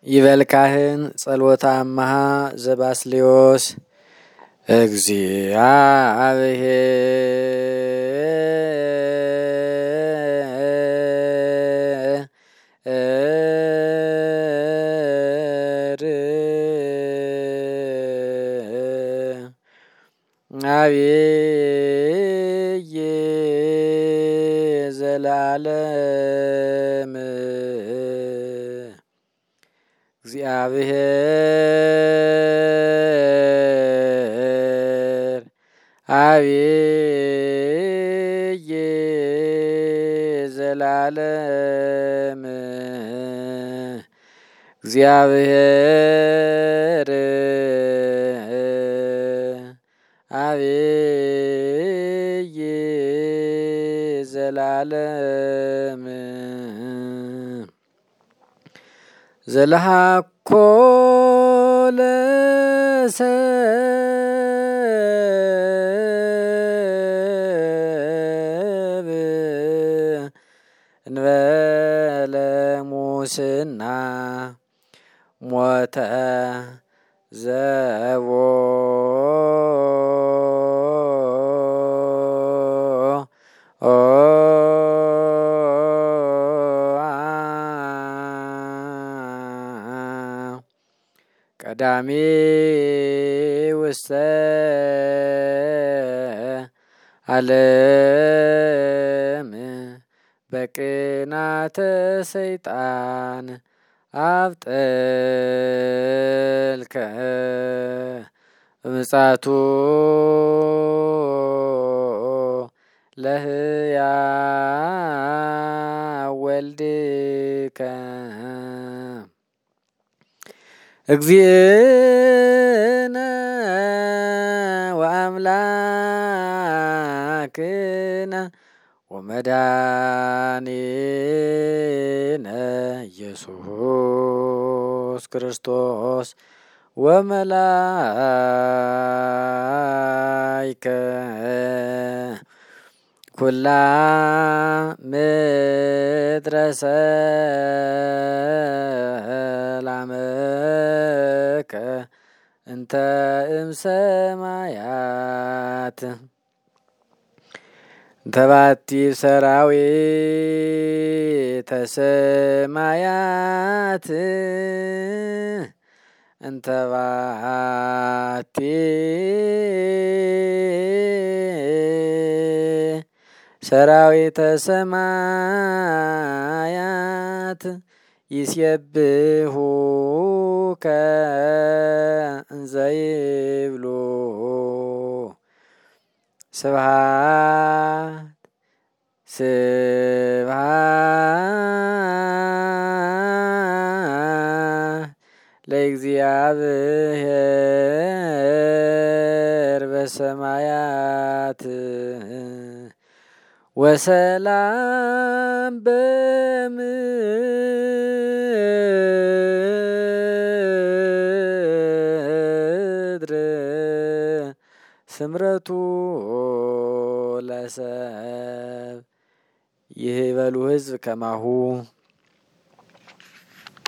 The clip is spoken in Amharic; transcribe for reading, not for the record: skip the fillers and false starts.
ይበል ካህን ጸሎተ አምሃ ዘባስልዮስ አብየ ዘላለም እግዚአብሔር አብየ ዘላለም እግዚአብሔር አብየ ዘላለም ዘለሃኮ ለሰብ እንበለ ሙስና ሞተ ዘቦ ቀዳሚ ውስተ ዓለም በቅናተ ሰይጣን አብጠልከ በምጽአቱ ለሕያው ወልድከ እግዚእነ ወአምላክነ ወመድኃኒነ ኢየሱስ ክርስቶስ ወመላእክተ ኩላ ምድረ ሰላመከ እንተ እምሰማያት ተባቲ ሰራዊተ ሰማያት እንተ ባቲ ሰራዊተ ሰማያት ይሴብሑከ እንዘ ይብሉ ስብሐት ስብሐት ለእግዚአብሔር በሰማያት ወሰላም በምድር ስምረቱ ለሰብ ይህበሉ ሕዝብ ከማሁ